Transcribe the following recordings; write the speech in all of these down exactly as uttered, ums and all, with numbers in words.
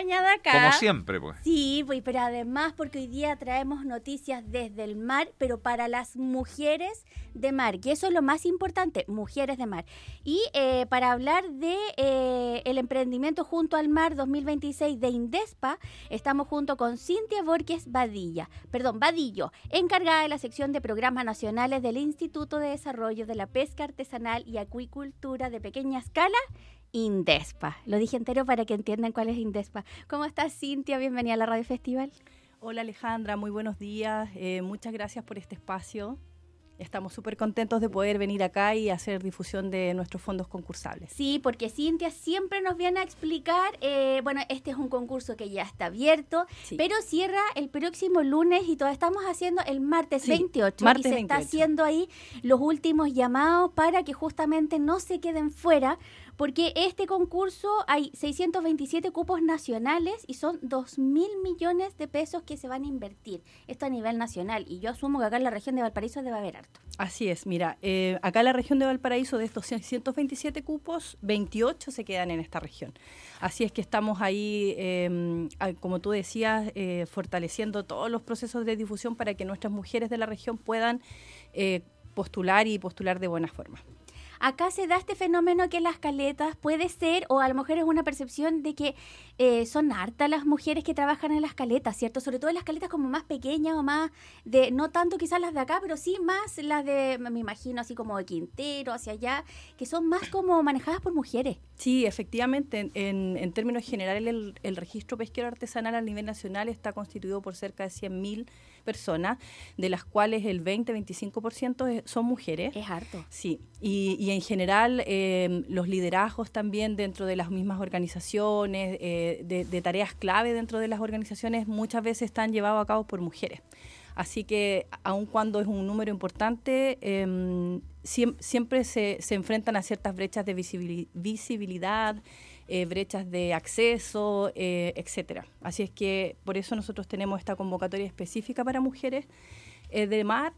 acompañada acá. Como siempre, pues. Sí, pues, pero además porque hoy día traemos noticias desde el mar, pero para las mujeres de mar, que eso es lo más importante, mujeres de mar. Y eh, para hablar de eh, el emprendimiento Junto al Mar dos mil veintiséis de Indespa, estamos junto con Cintia Borges Badilla, perdón, Badillo, encargada de la sección de programas nacionales del Instituto de Desarrollo de la Pesca Artesanal y Acuicultura de Pequeña Escala, Indespa. Lo dije entero para que entiendan cuál es Indespa. ¿Cómo estás, Cintia? Bienvenida a la Radio Festival. Hola, Alejandra, muy buenos días. Eh, muchas gracias por este espacio. Estamos súper contentos de poder venir acá y hacer difusión de nuestros fondos concursables. Sí, porque Cintia siempre nos viene a explicar, eh, bueno, este es un concurso que ya está abierto, sí, pero cierra el próximo lunes y todavía estamos haciendo el martes sí, veintiocho. Martes y se veintiocho. Está haciendo ahí los últimos llamados para que justamente no se queden fuera, porque este concurso hay seiscientos veintisiete cupos nacionales y son dos mil millones de pesos que se van a invertir. Esto a nivel nacional, y yo asumo que acá en la región de Valparaíso debe haber harto. Así es, mira, eh, acá en la región de Valparaíso de estos seiscientos veintisiete cupos, veintiocho se quedan en esta región. Así es que estamos ahí, eh, como tú decías, eh, fortaleciendo todos los procesos de difusión para que nuestras mujeres de la región puedan eh, postular y postular de buena forma. Acá se da este fenómeno que las caletas puede ser, o a lo mejor es una percepción de que eh, son hartas las mujeres que trabajan en las caletas, ¿cierto? Sobre todo en las caletas como más pequeñas o más de, no tanto quizás las de acá, pero sí más las de, me imagino, así como de Quintero, hacia allá, que son más como manejadas por mujeres. Sí, efectivamente, en, en términos generales el, el registro pesquero artesanal a nivel nacional está constituido por cerca de cien mil personas, de las cuales el veinte a veinticinco por ciento son mujeres. Es harto. Sí, y, y en general eh, los liderazgos también dentro de las mismas organizaciones, eh, de, de tareas clave dentro de las organizaciones, muchas veces están llevados a cabo por mujeres. Así que, aun cuando es un número importante, eh, siempre, siempre se, se enfrentan a ciertas brechas de visibilidad, eh, brechas de acceso, eh, etcétera. Así es que por eso nosotros tenemos esta convocatoria específica para mujeres eh, de mar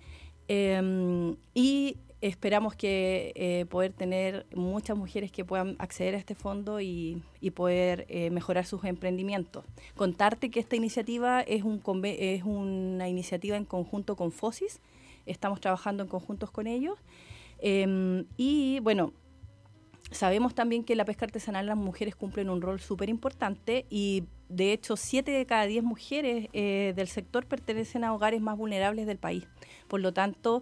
eh, y esperamos que eh, poder tener muchas mujeres que puedan acceder a este fondo y, y poder eh, mejorar sus emprendimientos. Contarte que esta iniciativa es, un es una iniciativa en conjunto con FOSIS, estamos trabajando en conjuntos con ellos eh, y bueno, sabemos también que en la pesca artesanal las mujeres cumplen un rol súper importante y de hecho siete de cada diez mujeres eh, del sector pertenecen a hogares más vulnerables del país. Por lo tanto,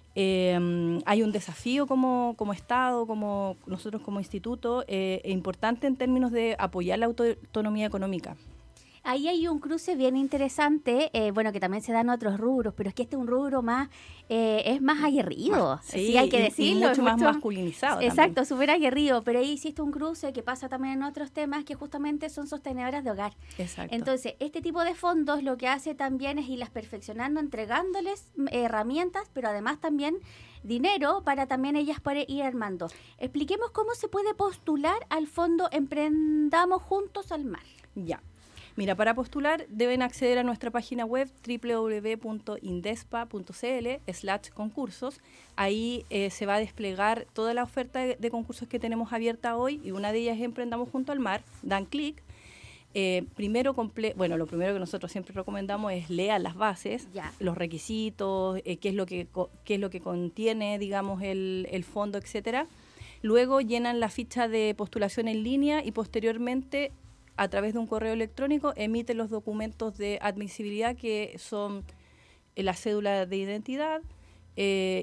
Eh, hay un desafío como, como Estado, como nosotros como instituto, eh, importante en términos de apoyar la autonomía económica. Ahí hay un cruce bien interesante, eh, bueno, que también se dan otros rubros, pero es que este es un rubro más, eh, es más aguerrido, más, sí, sí, hay que y, decirlo. Y mucho más mucho, masculinizado. Exacto, súper aguerrido, pero ahí existe un cruce que pasa también en otros temas que justamente son sostenedoras de hogar. Exacto. Entonces, este tipo de fondos lo que hace también es irlas perfeccionando, entregándoles eh, herramientas, pero además también dinero para también ellas poder ir armando. Expliquemos cómo se puede postular al fondo Emprendamos Juntos al Mar. Ya. Mira, para postular deben acceder a nuestra página web doble u doble u doble u punto indespa punto c l slash concursos. Ahí eh, se va a desplegar toda la oferta de, de concursos que tenemos abierta hoy y una de ellas es Emprendamos Junto al Mar. Dan clic. Eh, primero, comple bueno, lo primero que nosotros siempre recomendamos es leer las bases, ya. los requisitos, eh, qué es lo que qué es lo que contiene, digamos, el, el fondo, etcétera. Luego llenan la ficha de postulación en línea y posteriormente a través de un correo electrónico emite los documentos de admisibilidad que son la cédula de identidad eh,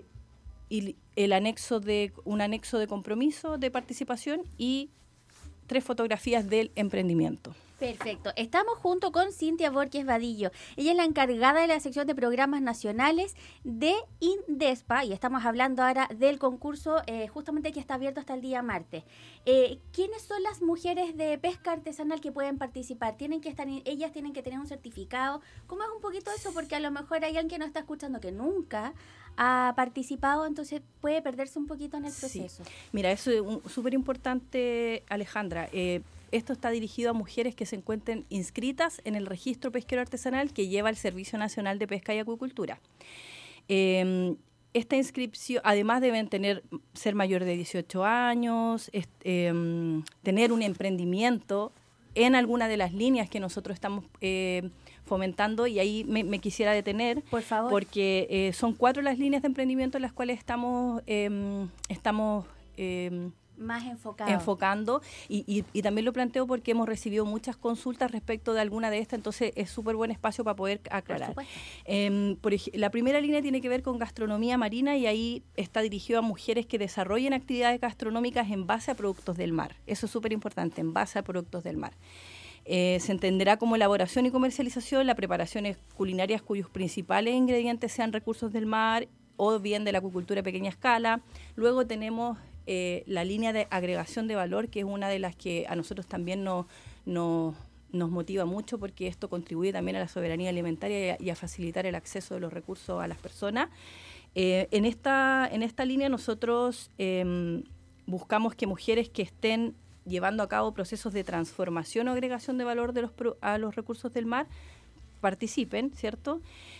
y el anexo de un anexo de compromiso de participación y tres fotografías del emprendimiento. Perfecto. Estamos junto con Cintia Borges Badillo. Ella es la encargada de la sección de programas nacionales de Indespa y estamos hablando ahora del concurso eh, justamente que está abierto hasta el día martes. Eh, ¿Quiénes son las mujeres de pesca artesanal que pueden participar? ¿Tienen que estar, ellas tienen que tener un certificado? ¿Cómo es un poquito eso? Porque a lo mejor hay alguien que no está escuchando que nunca ha participado, entonces puede perderse un poquito en el proceso. Sí. Mira, eso es súper importante, Alejandra. Eh, Esto está dirigido a mujeres que se encuentren inscritas en el registro pesquero artesanal que lleva el Servicio Nacional de Pesca y Acuicultura. Eh, esta inscripción, además deben tener ser mayor de dieciocho años, est, eh, tener un emprendimiento en alguna de las líneas que nosotros estamos eh, fomentando, y ahí me, me quisiera detener, por favor, porque eh, son cuatro las líneas de emprendimiento en las cuales estamos, eh, estamos eh, más enfocado. enfocando, y, y, y también lo planteo porque hemos recibido muchas consultas respecto de alguna de estas, entonces es súper buen espacio para poder aclarar. Por eh, por ej- la primera línea tiene que ver con gastronomía marina, y ahí está dirigido a mujeres que desarrollen actividades gastronómicas en base a productos del mar. Eso es súper importante, en base a productos del mar. Eh, se entenderá como elaboración y comercialización, las preparaciones culinarias cuyos principales ingredientes sean recursos del mar o bien de la acuicultura a pequeña escala. Luego tenemos eh, la línea de agregación de valor, que es una de las que a nosotros también nos, nos, nos motiva mucho, porque esto contribuye también a la soberanía alimentaria y a, y a facilitar el acceso de los recursos a las personas. Eh, en, esta, en esta línea nosotros eh, buscamos que mujeres que estén llevando a cabo procesos de transformación o agregación de valor de los pro, a los recursos del mar participen, ¿cierto?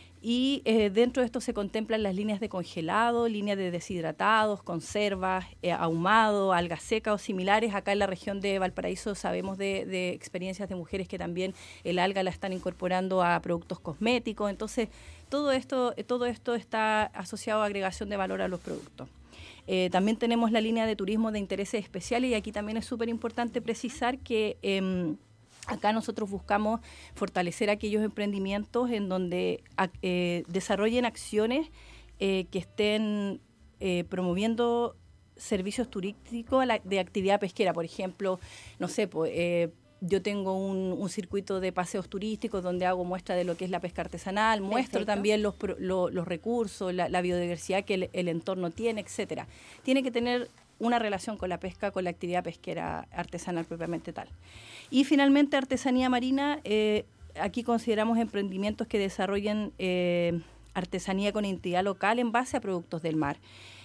Y eh, dentro de esto se contemplan las líneas de congelado, líneas de deshidratados, conservas, eh, ahumado, algas secas o similares. Acá en la región de Valparaíso sabemos de, de experiencias de mujeres que también el alga la están incorporando a productos cosméticos. Entonces, todo esto, todo esto está asociado a agregación de valor a los productos. Eh, también tenemos la línea de turismo de intereses especiales, y aquí también es súper importante precisar que eh, acá nosotros buscamos fortalecer aquellos emprendimientos en donde eh, desarrollen acciones eh, que estén eh, promoviendo servicios turísticos de actividad pesquera. Por ejemplo, no sé, pues, eh, yo tengo un, un circuito de paseos turísticos donde hago muestra de lo que es la pesca artesanal, muestro Perfecto. también los, lo, los recursos, la, la biodiversidad que el, el entorno tiene, etcétera. Tiene que tener una relación con la pesca, con la actividad pesquera artesanal propiamente tal. Y finalmente, artesanía marina. Eh, aquí consideramos emprendimientos que desarrollen eh, artesanía con identidad local en base a productos del mar.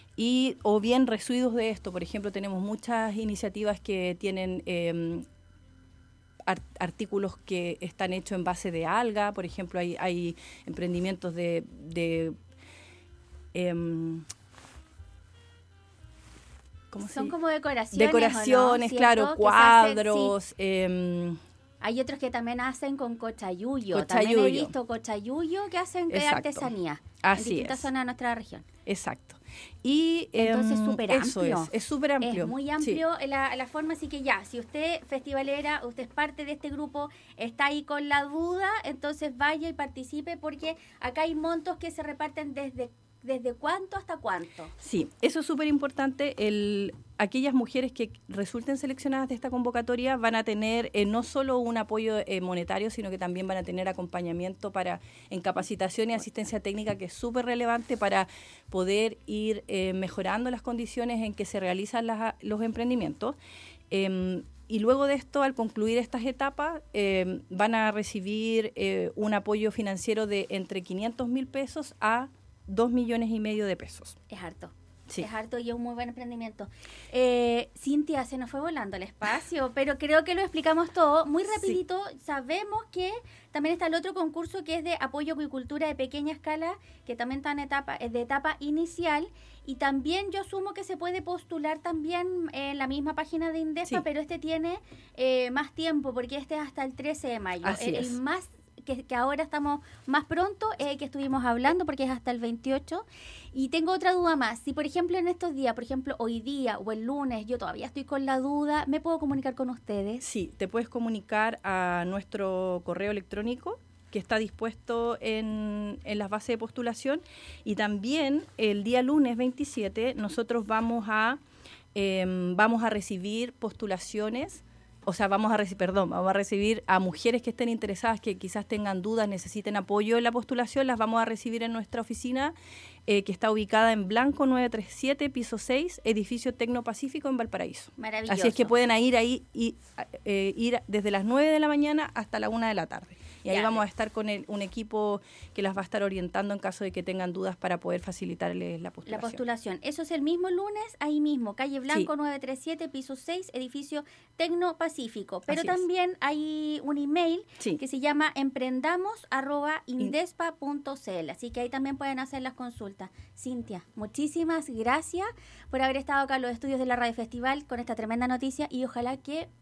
Y, o bien residuos de esto. Por ejemplo, tenemos muchas iniciativas que tienen Eh, artículos que están hechos en base de alga. Por ejemplo, hay, hay emprendimientos de, de eh, ¿cómo Son se? como decoraciones. Decoraciones, ¿no? claro, cuadros. Hace, sí. eh, hay otros que también hacen con cochayuyo. cochayuyo. También he visto cochayuyo que hacen Exacto. artesanía Así en distintas es. zonas de nuestra región. Exacto. Y entonces eh, súper amplio. Eso es, es súper amplio. Es muy amplio sí. la, la forma, así que ya, si usted festivalera, usted es parte de este grupo, está ahí con la duda, entonces vaya y participe, porque acá hay montos que se reparten desde ¿desde cuánto hasta cuánto? Sí, eso es súper importante. El, aquellas mujeres que resulten seleccionadas de esta convocatoria van a tener eh, no solo un apoyo eh, monetario, sino que también van a tener acompañamiento para en capacitación y asistencia técnica, que es súper relevante para poder ir eh, mejorando las condiciones en que se realizan las, los emprendimientos. Eh, Y luego de esto, al concluir estas etapas, eh, van a recibir eh, un apoyo financiero de entre quinientos mil pesos a dos millones y medio de pesos. Es harto. Sí. Es harto y es un muy buen emprendimiento. Eh, Cintia, se nos fue volando el espacio, pero creo que lo explicamos todo muy rapidito. Sí. Sabemos que también está el otro concurso, que es de apoyo a acuicultura de pequeña escala, que también está en etapa, es de etapa inicial. Y también yo asumo que se puede postular también en la misma página de INDESPA, sí. pero este tiene eh, más tiempo, porque este es hasta el trece de mayo. Así el, es. el más Que, que ahora estamos más pronto, eh, que estuvimos hablando, porque es hasta el veintiocho. Y tengo otra duda más. Si, por ejemplo, en estos días, por ejemplo, hoy día o el lunes, yo todavía estoy con la duda, ¿me puedo comunicar con ustedes? Sí, te puedes comunicar a nuestro correo electrónico, que está dispuesto en, en las bases de postulación. Y también el día lunes veintisiete nosotros vamos a, eh, vamos a recibir postulaciones. O sea, vamos a recibir, perdón, vamos a recibir a mujeres que estén interesadas, que quizás tengan dudas, necesiten apoyo en la postulación, las vamos a recibir en nuestra oficina, eh, que está ubicada en Blanco nueve tres siete, piso seis, edificio Tecnopacífico en Valparaíso. Maravilloso. Así es que pueden ir ahí y eh, ir desde las nueve de la mañana hasta la una de la tarde. Y ahí ya, vamos a estar con el, un equipo que las va a estar orientando en caso de que tengan dudas para poder facilitarles la postulación. La postulación. Eso es el mismo lunes, ahí mismo, calle Blanco sí. nueve tres siete, piso seis, edificio Tecnopacífico. Pero Así también es. hay un email sí. que se llama emprendamos arroba indespa punto cl. Así que ahí también pueden hacer las consultas. Cintia, muchísimas gracias por haber estado acá en los estudios de la Radio Festival con esta tremenda noticia, y ojalá que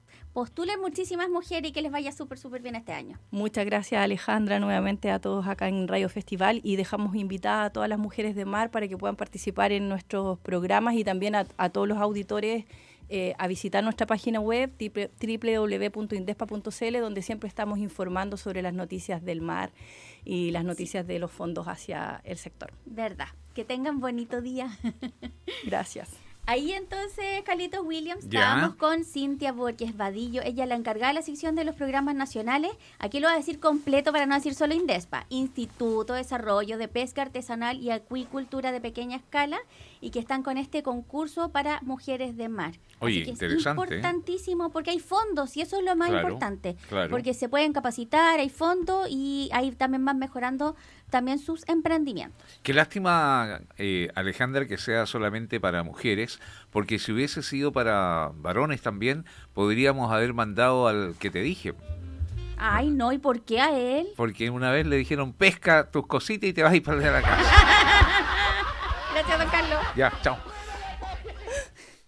postulen muchísimas mujeres y que les vaya súper, súper bien este año. Muchas gracias, Alejandra, nuevamente a todos acá en Radio Festival, y dejamos invitada a todas las mujeres de mar para que puedan participar en nuestros programas, y también a, a todos los auditores eh, a visitar nuestra página web doble u doble u doble u punto indespa punto c l, donde siempre estamos informando sobre las noticias del mar y las noticias sí. de los fondos hacia el sector. Verdad. Que tengan bonito día. Gracias. Ahí entonces, Carlitos Williams, ¿Ya? estábamos con Cintia Borges Vadillo, ella es la encargada de la sección de los programas nacionales. Aquí lo voy a decir completo para no decir solo INDESPA: Instituto de Desarrollo de Pesca Artesanal y Acuicultura de Pequeña Escala, y que están con este concurso para mujeres de mar. Oye, Así que interesante, es importantísimo, porque hay fondos, y eso es lo más Claro, importante, claro. porque se pueden capacitar, hay fondos, y ahí también van mejorando también sus emprendimientos. Qué lástima, eh, Alejandra, que sea solamente para mujeres, porque si hubiese sido para varones también, podríamos haber mandado al que te dije. Ay, no, ¿y por qué a él? Porque una vez le dijeron, pesca tus cositas y te vas a ir para la casa. Gracias, don Carlos. Ya, chao.